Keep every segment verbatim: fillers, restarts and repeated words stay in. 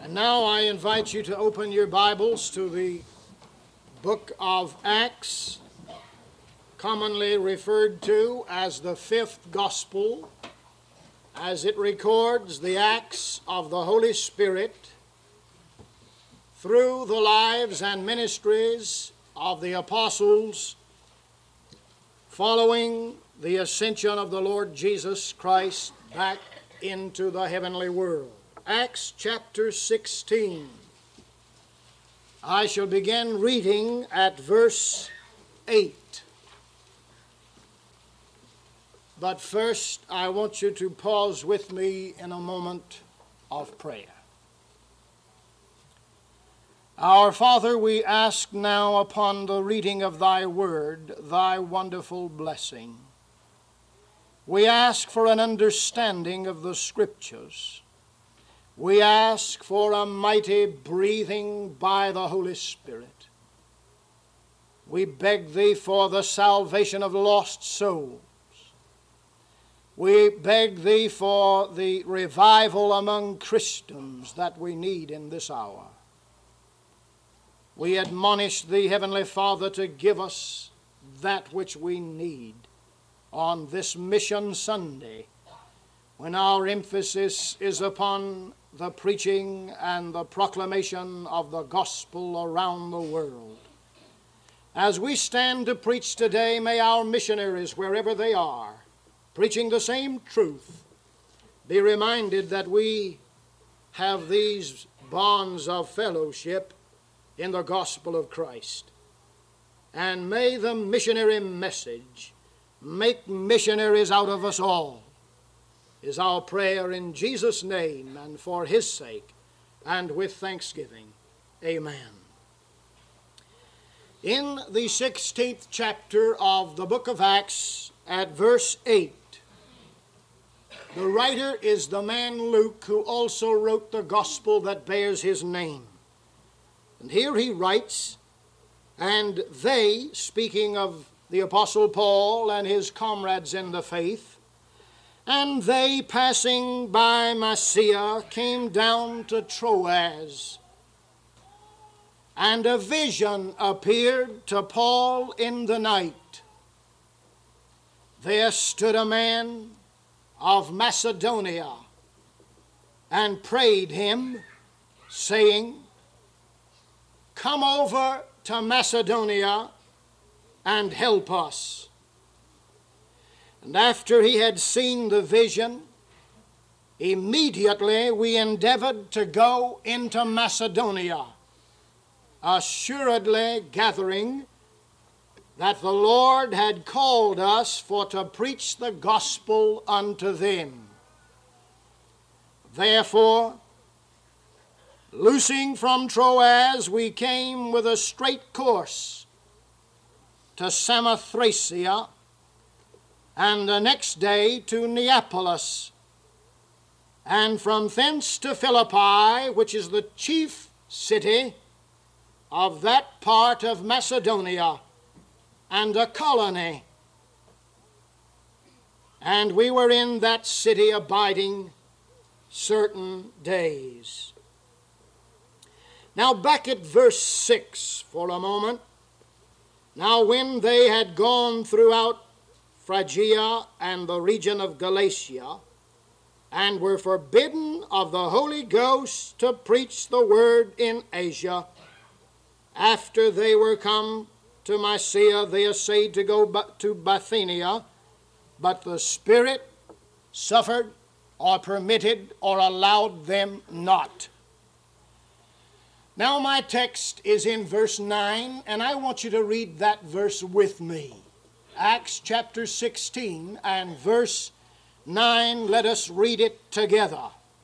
And now I invite you to open your Bibles to the book of Acts, commonly referred to as the fifth gospel, as it records the acts of the Holy Spirit through the lives and ministries of the apostles following the ascension of the Lord Jesus Christ back into the heavenly world. Acts chapter sixteen. I shall begin reading at verse eight. But first, I want you to pause with me in a moment of prayer. Our Father, we ask now upon the reading of thy word, thy wonderful blessing. We ask for an understanding of the Scriptures. We ask for a mighty breathing by the Holy Spirit. We beg thee for the salvation of lost souls. We beg thee for the revival among Christians that we need in this hour. We admonish thee, Heavenly Father, to give us that which we need on this Mission Sunday, when our emphasis is upon the preaching and the proclamation of the gospel around the world. As we stand to preach today, may our missionaries, wherever they are, preaching the same truth, be reminded that we have these bonds of fellowship in the gospel of Christ. And may the missionary message make missionaries out of us all, is our prayer in Jesus' name and for his sake, and with thanksgiving. Amen. In the sixteenth chapter of the book of Acts, at verse eight, the writer is the man Luke, who also wrote the gospel that bears his name. And here he writes, and they, speaking of the Apostle Paul and his comrades in the faith, and they, passing by Mysia, came down to Troas. And a vision appeared to Paul in the night. There stood a man of Macedonia and prayed him, saying, Come over to Macedonia and help us. And after he had seen the vision, immediately we endeavored to go into Macedonia, assuredly gathering that the Lord had called us for to preach the gospel unto them. Therefore, loosing from Troas, we came with a straight course to Samothracia, and the next day to Neapolis, and from thence to Philippi, which is the chief city of that part of Macedonia, and a colony. And we were in that city abiding certain days. Now back at verse six for a moment. Now when they had gone throughout Phrygia and the region of Galatia, and were forbidden of the Holy Ghost to preach the word in Asia, after they were come to Mysia, they essayed to go to Bithynia, but the Spirit suffered or permitted or allowed them not. Now my text is in verse nine, and I want you to read that verse with me. Acts chapter sixteen and verse nine, let us read it together.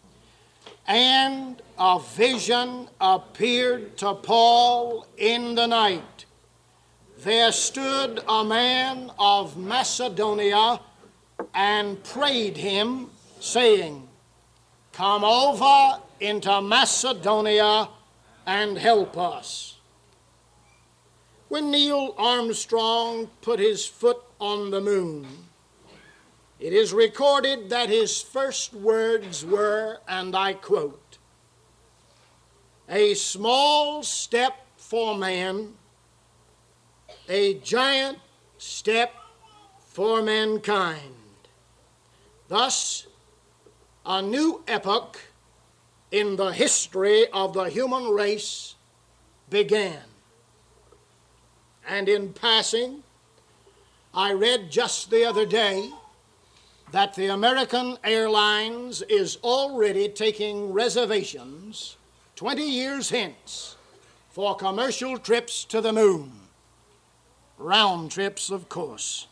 And a vision appeared to Paul in the night. There stood a man of Macedonia and prayed him, saying, Come over into Macedonia and help us. When Neil Armstrong put his foot on the moon, it is recorded that his first words were, and I quote, A small step for man, a giant step for mankind. Thus, a new epoch in the history of the human race began. And in passing, I read just the other day that the American Airlines is already taking reservations twenty years hence for commercial trips to the moon. Round trips, of course.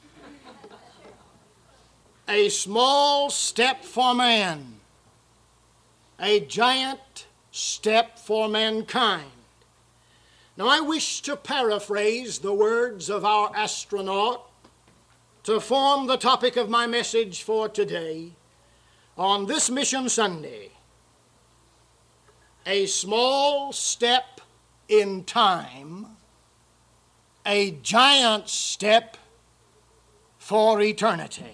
A small step for man, a giant step for mankind. Now, I wish to paraphrase the words of our astronaut to form the topic of my message for today on this Mission Sunday. A small step in time, a giant step for eternity.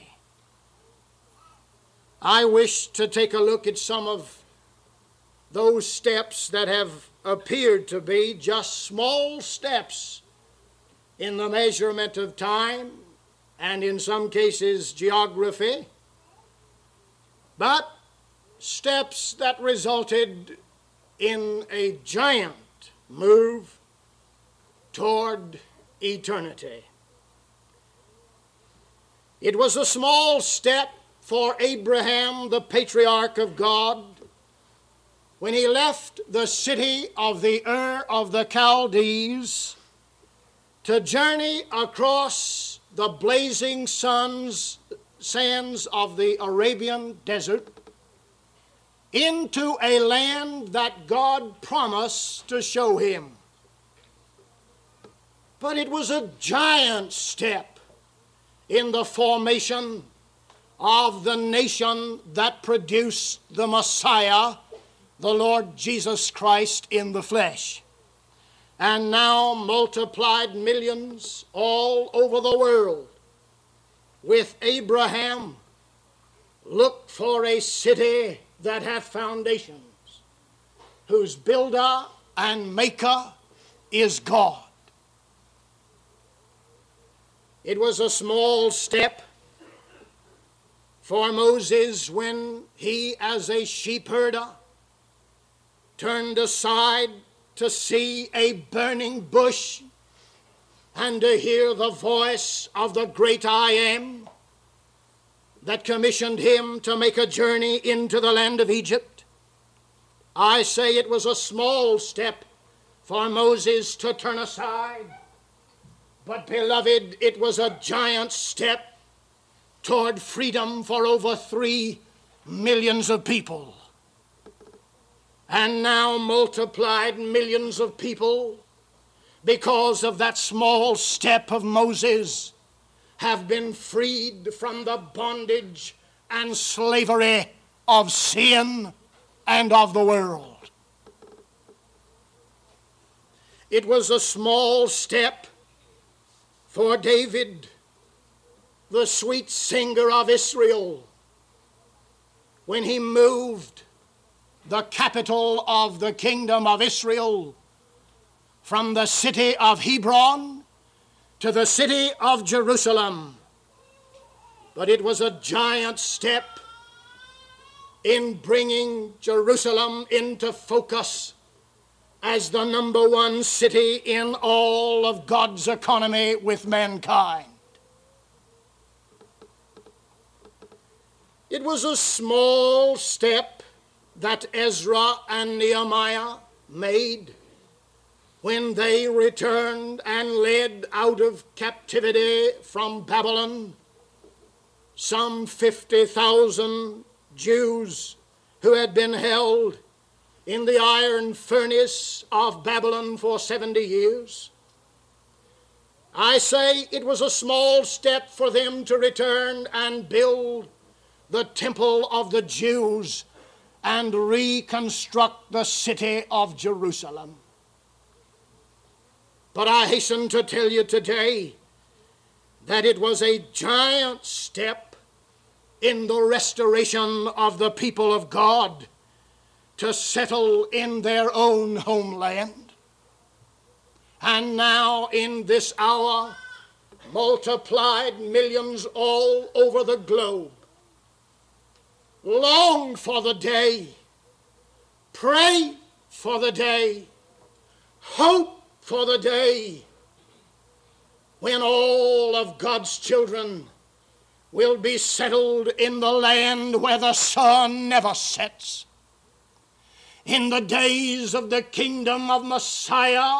I wish to take a look at some of those steps that have appeared to be just small steps in the measurement of time and in some cases geography, but steps that resulted in a giant move toward eternity. It was a small step for Abraham, the patriarch of God, when he left the city of the Ur of the Chaldees to journey across the blazing suns, sands of the Arabian desert into a land that God promised to show him. But it was a giant step in the formation of the nation that produced the Messiah, the Lord Jesus Christ in the flesh. And now multiplied millions all over the world with Abraham look for a city that hath foundations, whose builder and maker is God. It was a small step for Moses when he, as a sheep herder, turned aside to see a burning bush and to hear the voice of the great I Am that commissioned him to make a journey into the land of Egypt. I say it was a small step for Moses to turn aside, but beloved, it was a giant step toward freedom for over three millions of people. And now multiplied millions of people, because of that small step of Moses, have been freed from the bondage and slavery of sin and of the world. It was a small step for David, the sweet singer of Israel, when he moved the capital of the kingdom of Israel from the city of Hebron to the city of Jerusalem. But it was a giant step in bringing Jerusalem into focus as the number one city in all of God's economy with mankind. It was a small step that Ezra and Nehemiah made when they returned and led out of captivity from Babylon some fifty thousand Jews who had been held in the iron furnace of Babylon for seventy years. I say it was a small step for them to return and build the temple of the Jews and reconstruct the city of Jerusalem. But I hasten to tell you today that it was a giant step in the restoration of the people of God to settle in their own homeland. And now in this hour, multiplied millions all over the globe long for the day, pray for the day, hope for the day when all of God's children will be settled in the land where the sun never sets. In the days of the kingdom of Messiah,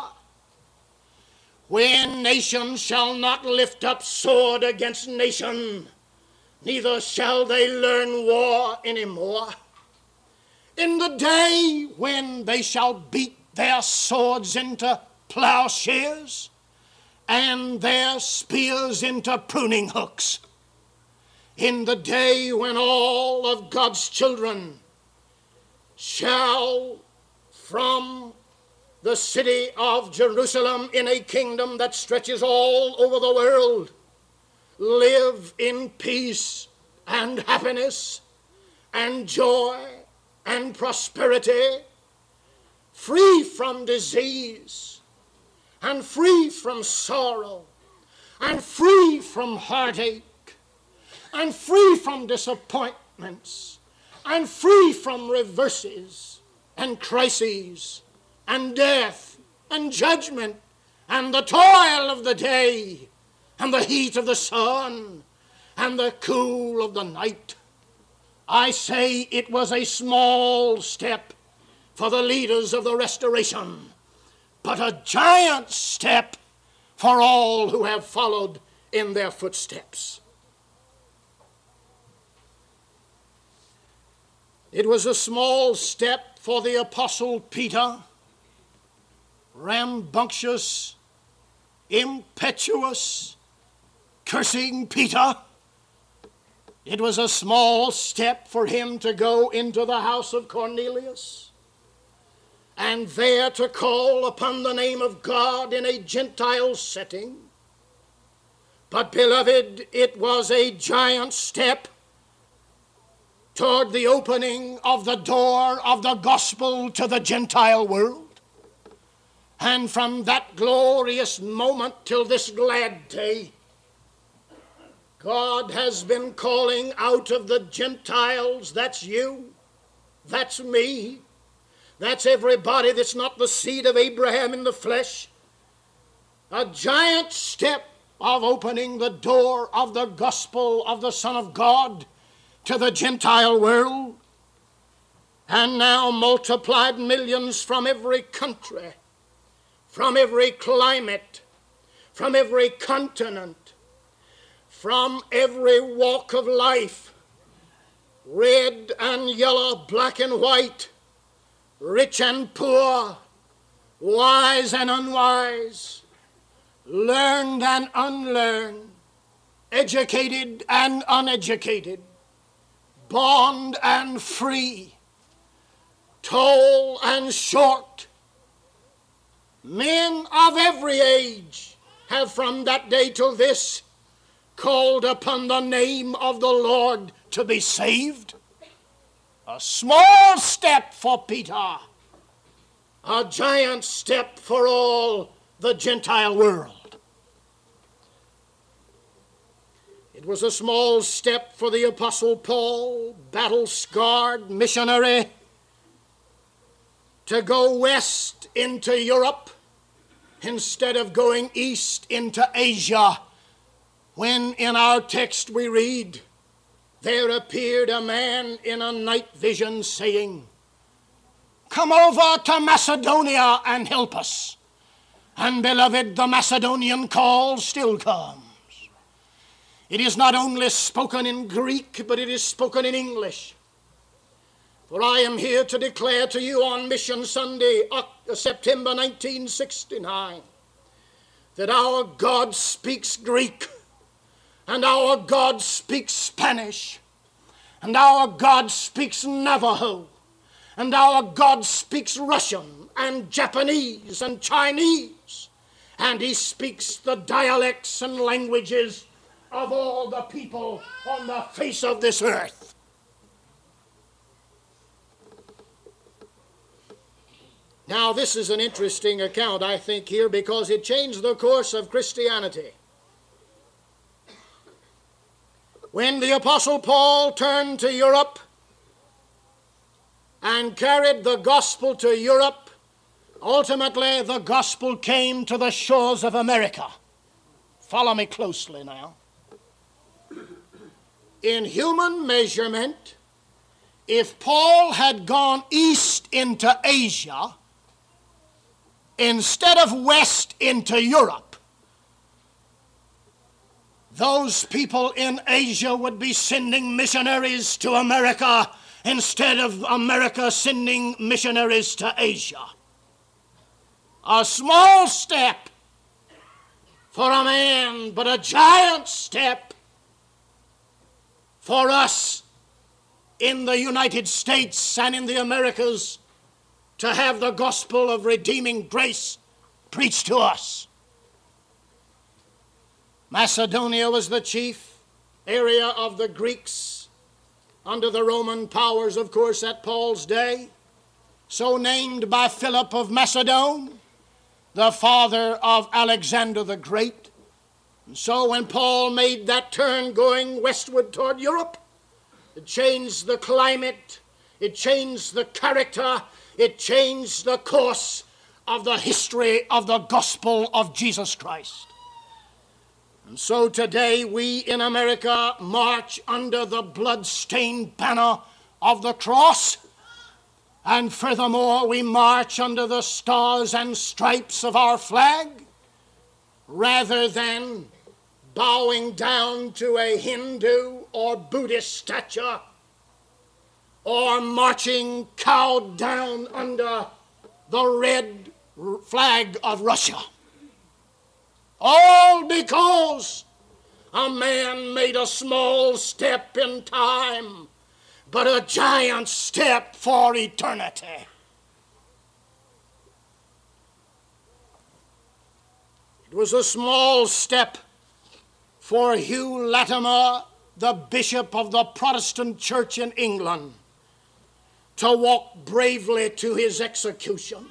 when nation shall not lift up sword against nation, neither shall they learn war anymore. In the day when they shall beat their swords into plowshares and their spears into pruning hooks. In the day when all of God's children shall, from the city of Jerusalem in a kingdom that stretches all over the world, live in peace and happiness and joy and prosperity, free from disease and free from sorrow and free from heartache and free from disappointments and free from reverses and crises and death and judgment and the toil of the day and the heat of the sun and the cool of the night. I say it was a small step for the leaders of the Restoration, but a giant step for all who have followed in their footsteps. It was a small step for the Apostle Peter, rambunctious, impetuous, cursing Peter. It was a small step for him to go into the house of Cornelius and there to call upon the name of God in a Gentile setting. But, beloved, it was a giant step toward the opening of the door of the gospel to the Gentile world. And from that glorious moment till this glad day, God has been calling out of the Gentiles. That's you, that's me, that's everybody that's not the seed of Abraham in the flesh. A giant step of opening the door of the gospel of the Son of God to the Gentile world. And now multiplied millions from every country, from every climate, from every continent, from every walk of life, red and yellow, black and white, rich and poor, wise and unwise, learned and unlearned, educated and uneducated, bond and free, tall and short. Men of every age have from that day till this called upon the name of the Lord to be saved. A small step for Peter, a giant step for all the Gentile world. It was a small step for the Apostle Paul, battle-scarred missionary, to go west into Europe instead of going east into Asia, when in our text we read, there appeared a man in a night vision saying, "Come over to Macedonia and help us." And beloved, the Macedonian call still comes. It is not only spoken in Greek, but it is spoken in English. For I am here to declare to you on Mission Sunday, September nineteen sixty-nine, that our God speaks Greek, and our God speaks Spanish, and our God speaks Navajo, and our God speaks Russian and Japanese and Chinese, and he speaks the dialects and languages of all the people on the face of this earth. Now, this is an interesting account, I think, here, because it changed the course of Christianity. When the Apostle Paul turned to Europe and carried the gospel to Europe, ultimately the gospel came to the shores of America. Follow me closely now. In human measurement, if Paul had gone east into Asia instead of west into Europe, those people in Asia would be sending missionaries to America instead of America sending missionaries to Asia. A small step for a man, but a giant step for us in the United States and in the Americas to have the gospel of redeeming grace preached to us. Macedonia was the chief area of the Greeks under the Roman powers, of course, at Paul's day, so named by Philip of Macedon, the father of Alexander the Great. And so when Paul made that turn going westward toward Europe, it changed the climate, it changed the character, it changed the course of the history of the gospel of Jesus Christ. And so today we in America march under the blood-stained banner of the cross, and furthermore we march under the stars and stripes of our flag, rather than bowing down to a Hindu or Buddhist statue, or marching cowed down under the red flag of Russia. All because a man made a small step in time, but a giant step for eternity. It was a small step for Hugh Latimer, the bishop of the Protestant church in England, to walk bravely to his execution.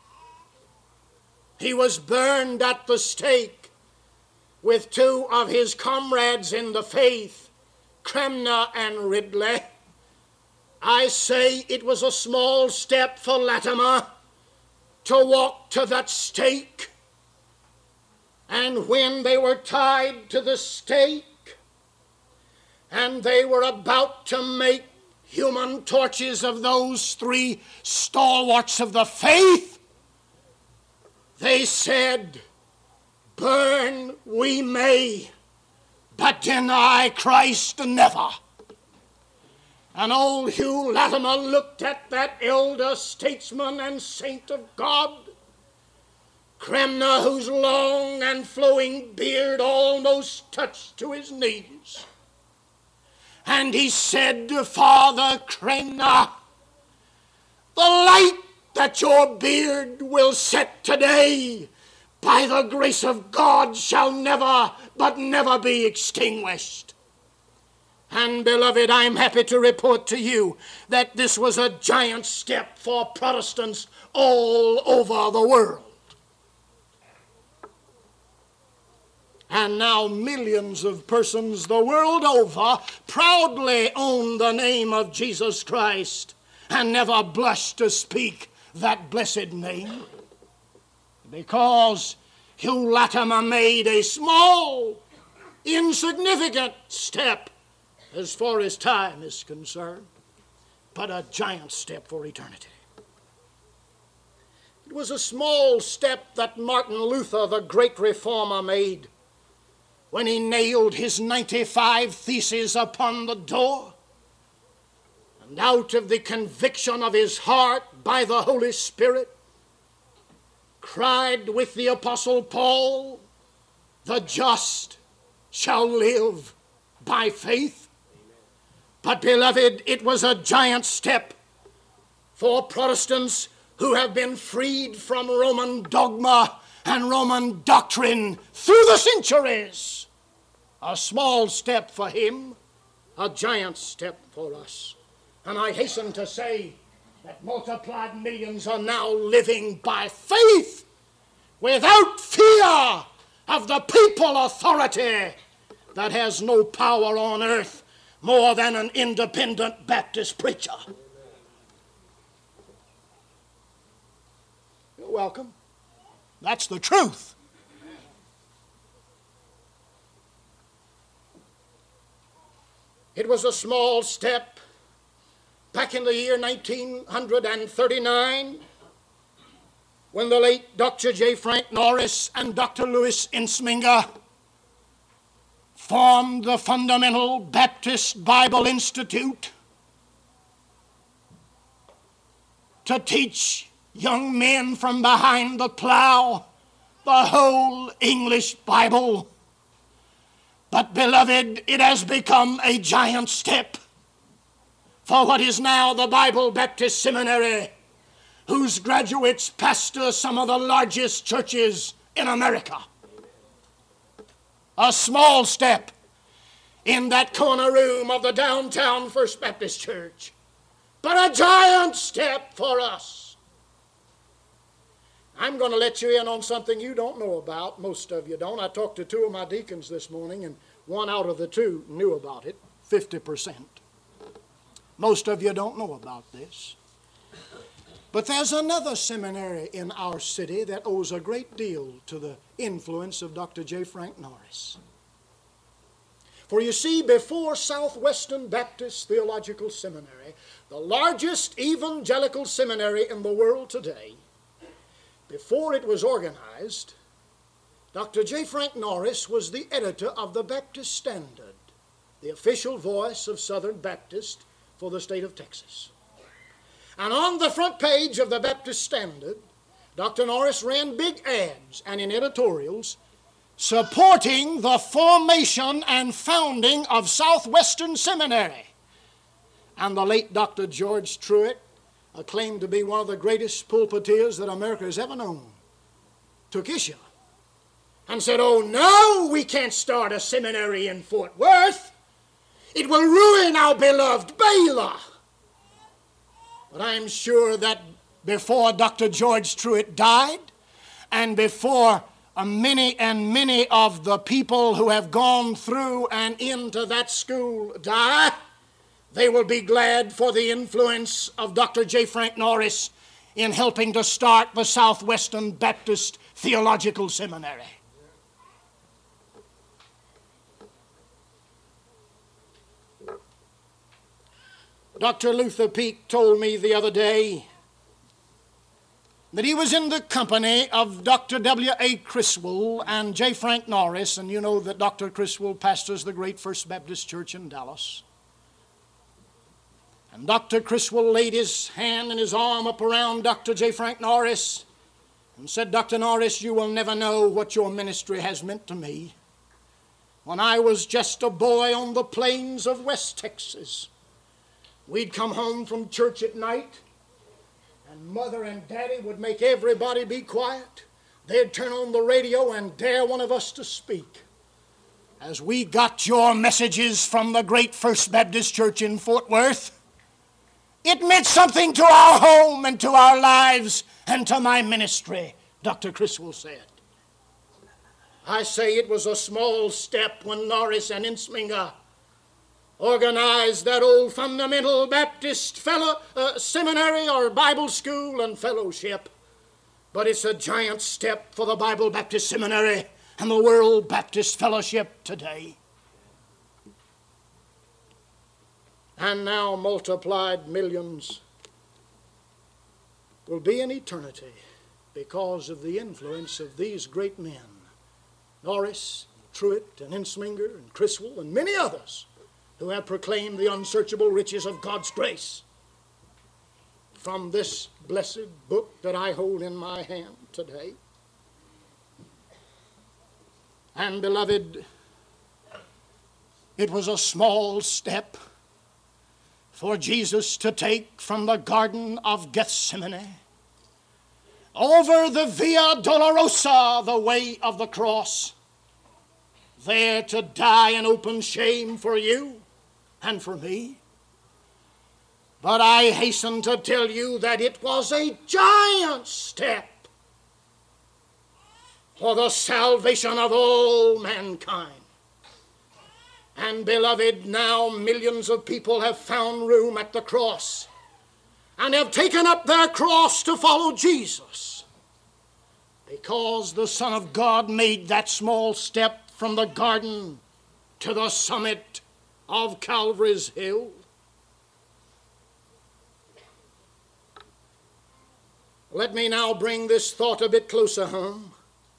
He was burned at the stake with two of his comrades in the faith, Cranmer and Ridley. I say it was a small step for Latimer to walk to that stake. And when they were tied to the stake and they were about to make human torches of those three stalwarts of the faith, they said, "Burn we may, but deny Christ never." And old Hugh Latimer looked at that elder statesman and saint of God, Cranmer, whose long and flowing beard almost touched to his knees. And he said, "Father Cranmer, the light that your beard will set today, by the grace of God, shall never, but never be extinguished." And beloved, I'm happy to report to you that this was a giant step for Protestants all over the world. And now millions of persons the world over proudly own the name of Jesus Christ and never blush to speak that blessed name, because Hugh Latimer made a small, insignificant step as far as time is concerned, but a giant step for eternity. It was a small step that Martin Luther, the great reformer, made when he nailed his ninety-five Theses upon the door, and out of the conviction of his heart by the Holy Spirit, cried with the Apostle Paul, "The just shall live by faith." But beloved, it was a giant step for Protestants who have been freed from Roman dogma and Roman doctrine through the centuries. A small step for him, a giant step for us. And I hasten to say, that multiplied millions are now living by faith without fear of the people authority that has no power on earth more than an independent Baptist preacher. You're welcome. That's the truth. It was a small step back in the year nineteen thirty-nine when the late Doctor J. Frank Norris and Doctor Louis Ensminger formed the Fundamental Baptist Bible Institute to teach young men from behind the plow the whole English Bible. But, beloved, it has become a giant step for what is now the Bible Baptist Seminary, whose graduates pastor some of the largest churches in America. A small step in that corner room of the downtown First Baptist Church, but a giant step for us. I'm going to let you in on something you don't know about. Most of you don't. I talked to two of my deacons this morning, and one out of the two knew about it, fifty percent. Most of you don't know about this. But there's another seminary in our city that owes a great deal to the influence of Doctor J. Frank Norris. For you see, before Southwestern Baptist Theological Seminary, the largest evangelical seminary in the world today, before it was organized, Doctor J. Frank Norris was the editor of the Baptist Standard, the official voice of Southern Baptist for the state of Texas. And on the front page of the Baptist Standard, Doctor Norris ran big ads and in editorials supporting the formation and founding of Southwestern Seminary. And the late Doctor George Truett, acclaimed to be one of the greatest pulpiteers that America has ever known, took issue and said, "Oh no, we can't start a seminary in Fort Worth. It will ruin our beloved Beulah." But I'm sure that before Doctor George Truett died, and before uh, many and many of the people who have gone through and into that school die, they will be glad for the influence of Doctor J. Frank Norris in helping to start the Southwestern Baptist Theological Seminary. Doctor Luther Peake told me the other day that he was in the company of Doctor W A Criswell and J. Frank Norris, and you know that Doctor Criswell pastors the great First Baptist Church in Dallas. And Doctor Criswell laid his hand and his arm up around Doctor J. Frank Norris and said, "Doctor Norris, you will never know what your ministry has meant to me. When I was just a boy on the plains of West Texas, we'd come home from church at night, and Mother and Daddy would make everybody be quiet. They'd turn on the radio and dare one of us to speak. As we got your messages from the great First Baptist Church in Fort Worth, it meant something to our home and to our lives and to my ministry," Doctor Criswell said. I say it was a small step when Norris and Ensminger organized that old Fundamental Baptist fellow, uh, Seminary or Bible School and Fellowship. But it's a giant step for the Bible Baptist Seminary and the World Baptist Fellowship today. And now multiplied millions will be in eternity because of the influence of these great men, Norris, Truett, and Ensminger, and Criswell, and many others who have proclaimed the unsearchable riches of God's grace from this blessed book that I hold in my hand today. And beloved, it was a small step for Jesus to take from the Garden of Gethsemane over the Via Dolorosa, the way of the cross, there to die in open shame for you and for me. But I hasten to tell you that it was a giant step for the salvation of all mankind. And beloved, now millions of people have found room at the cross and have taken up their cross to follow Jesus, because the Son of God made that small step from the garden to the summit of Calvary's hill. Let me now bring this thought a bit closer home.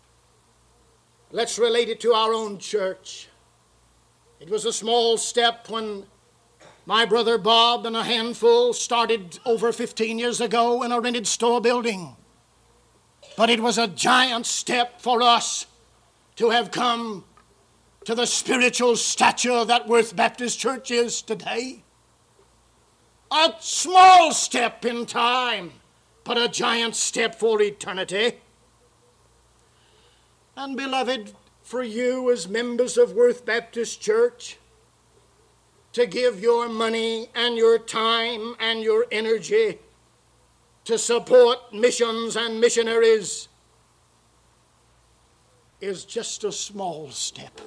Let's relate it to our own church. It was a small step when my brother Bob and a handful started over fifteen years ago in a rented store building. But it was a giant step for us to have come to the spiritual stature that Worth Baptist Church is today. A small step in time, but a giant step for eternity. And beloved, for you as members of Worth Baptist Church, to give your money and your time and your energy to support missions and missionaries is just a small step.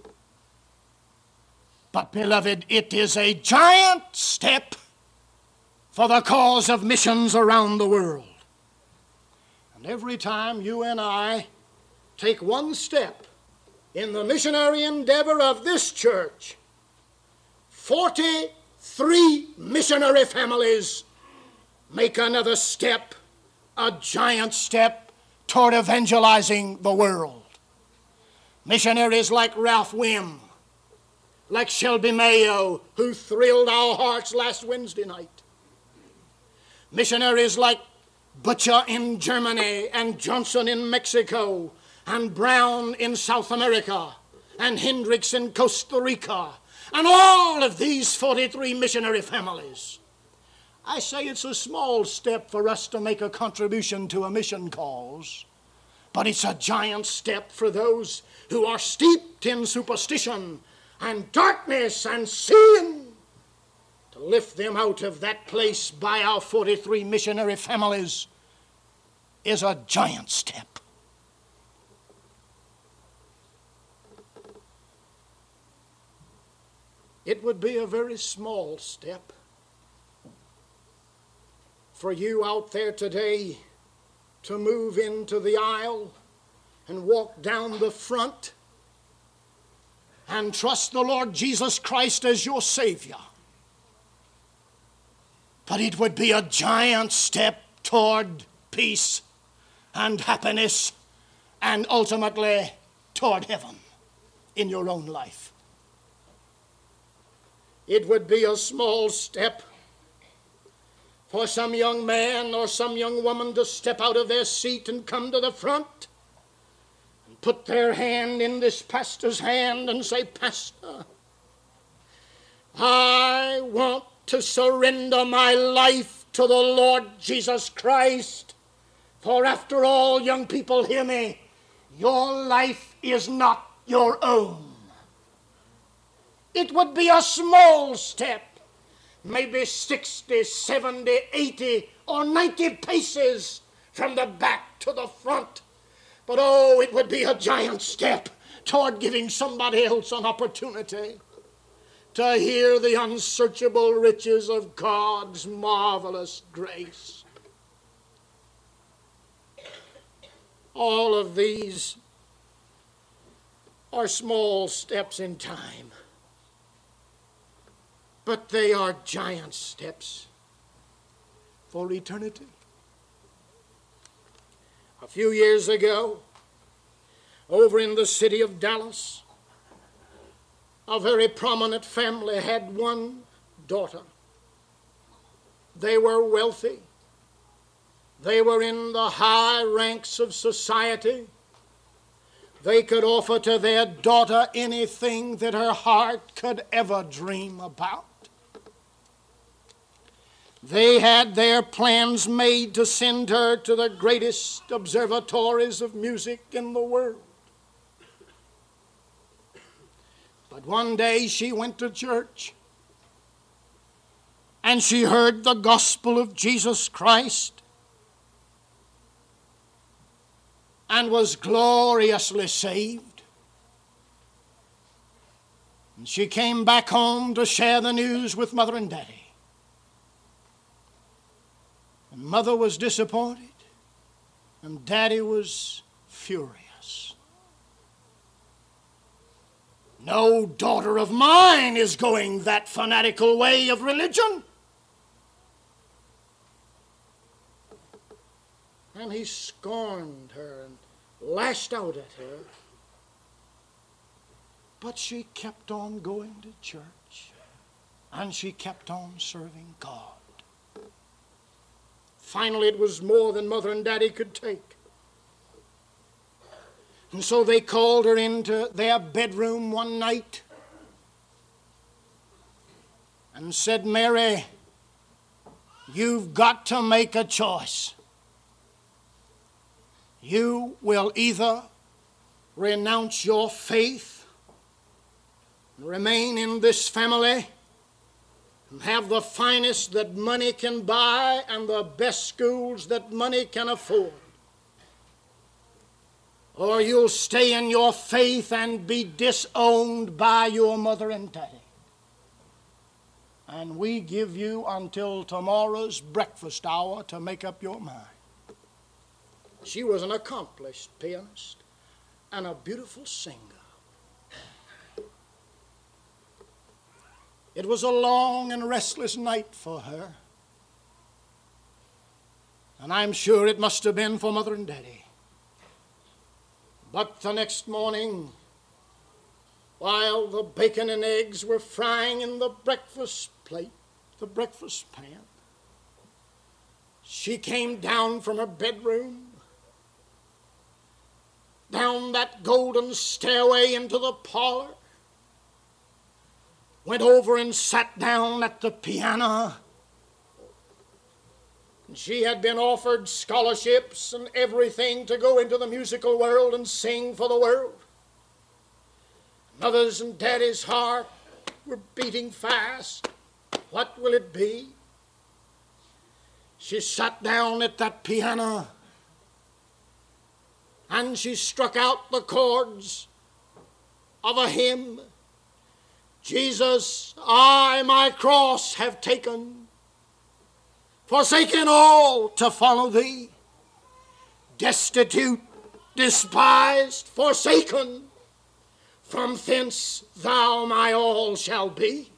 But beloved, it is a giant step for the cause of missions around the world. And every time you and I take one step in the missionary endeavor of this church, forty-three missionary families make another step, a giant step toward evangelizing the world. Missionaries like Ralph Wim, like Shelby Mayo, who thrilled our hearts last Wednesday night. Missionaries like Butcher in Germany and Johnson in Mexico and Brown in South America and Hendricks in Costa Rica and all of these forty-three missionary families. I say it's a small step for us to make a contribution to a mission cause, but it's a giant step for those who are steeped in superstition and darkness and sin, to lift them out of that place by our forty-three missionary families is a giant step. It would be a very small step for you out there today to move into the aisle and walk down the front and trust the Lord Jesus Christ as your Savior. But it would be a giant step toward peace and happiness and ultimately toward heaven in your own life. It would be a small step for some young man or some young woman to step out of their seat and come to the front and put their hand in this pastor's hand and say, "Pastor, I want to surrender my life to the Lord Jesus Christ. For after all, young people, hear me, your life is not your own." It would be a small step, maybe sixty, seventy, eighty, or ninety paces from the back to the front. But oh, it would be a giant step toward giving somebody else an opportunity to hear the unsearchable riches of God's marvelous grace. All of these are small steps in time, but they are giant steps for eternity. A few years ago, over in the city of Dallas, a very prominent family had one daughter. They were wealthy. They were in the high ranks of society. They could offer to their daughter anything that her heart could ever dream about. They had their plans made to send her to the greatest observatories of music in the world. But one day she went to church, and she heard the gospel of Jesus Christ and was gloriously saved. And she came back home to share the news with Mother and Daddy. And Mother was disappointed, and Daddy was furious. No daughter of mine is going that fanatical way of religion. And he scorned her and lashed out at her. But she kept on going to church, and she kept on serving God. Finally, it was more than Mother and Daddy could take. And so they called her into their bedroom one night and said, "Mary, you've got to make a choice. You will either renounce your faith and remain in this family and have the finest that money can buy and the best schools that money can afford, or you'll stay in your faith and be disowned by your mother and daddy. And we give you until tomorrow's breakfast hour to make up your mind." She was an accomplished pianist and a beautiful singer. It was a long and restless night for her. And I'm sure it must have been for Mother and Daddy. But the next morning, while the bacon and eggs were frying in the breakfast plate, the breakfast pan, she came down from her bedroom, down that golden stairway into the parlor, went over and sat down at the piano. She had been offered scholarships and everything to go into the musical world and sing for the world. Mother's and Daddy's heart were beating fast. What will it be? She sat down at that piano and she struck out the chords of a hymn. "Jesus, I my cross have taken, forsaken all to follow thee, destitute, despised, forsaken, from thence thou my all shall be."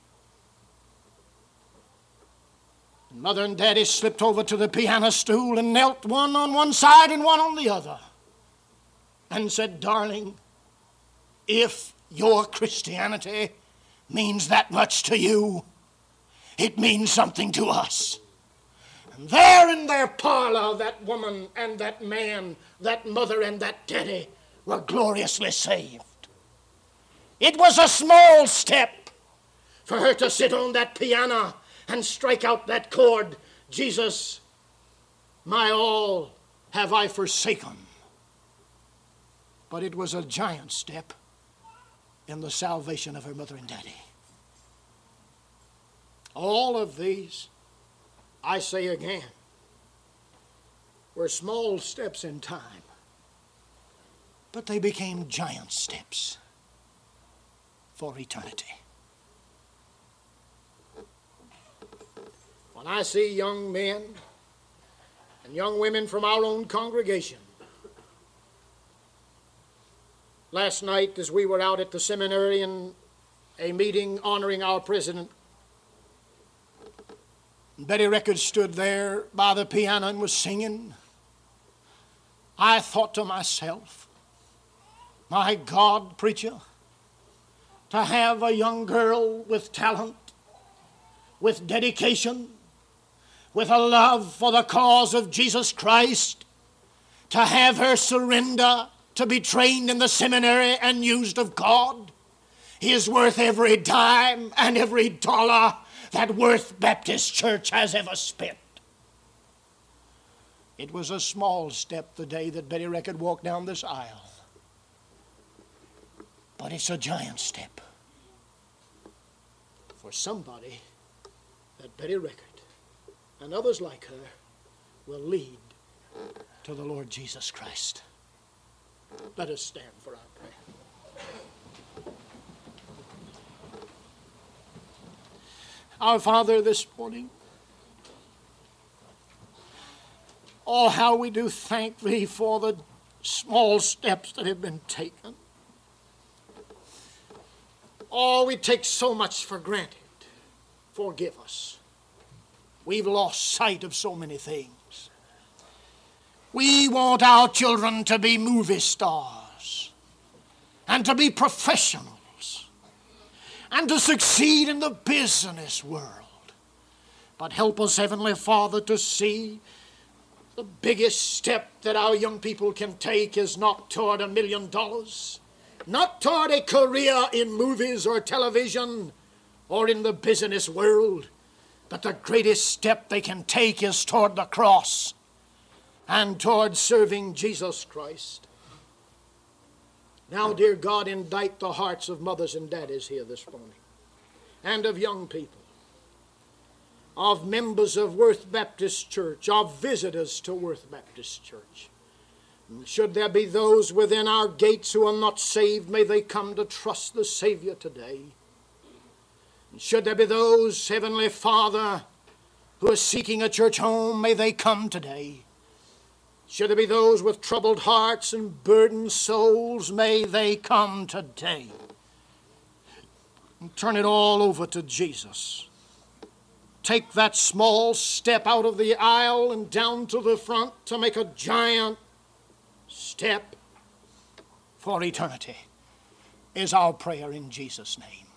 And Mother and Daddy slipped over to the piano stool and knelt one on one side and one on the other and said, "Darling, if your Christianity means that much to you, it means something to us." And there in their parlor, that woman and that man, that mother and that daddy were gloriously saved. It was a small step for her to sit on that piano and strike out that chord, "Jesus, my all have I forsaken." But it was a giant step in the salvation of her mother and daddy. All of these, I say again, were small steps in time, but they became giant steps for eternity. When I see young men and young women from our own congregation, last night as we were out at the seminary in a meeting honoring our president, Betty Record stood there by the piano and was singing, I thought to myself, my God, preacher, to have a young girl with talent, with dedication, with a love for the cause of Jesus Christ, to have her surrender to be trained in the seminary and used of God, is worth every dime and every dollar that Worth Baptist Church has ever spent. It was a small step the day that Betty Record walked down this aisle, but it's a giant step for somebody that Betty Rickard and others like her will lead to the Lord Jesus Christ. Let us stand for our prayer. Our Father, this morning, oh, how we do thank Thee for the small steps that have been taken. Oh, we take so much for granted. Forgive us. We've lost sight of so many things. We want our children to be movie stars and to be professionals and to succeed in the business world. But help us, Heavenly Father, to see the biggest step that our young people can take is not toward a million dollars, not toward a career in movies or television or in the business world, but the greatest step they can take is toward the cross and toward serving Jesus Christ. Now, dear God, indict the hearts of mothers and daddies here this morning, and of young people, of members of Worth Baptist Church, of visitors to Worth Baptist Church. And should there be those within our gates who are not saved, may they come to trust the Savior today. And should there be those, Heavenly Father, who are seeking a church home, may they come today. Should there be those with troubled hearts and burdened souls, may they come today. And turn it all over to Jesus. Take that small step out of the aisle and down to the front to make a giant step for eternity, is our prayer in Jesus' name.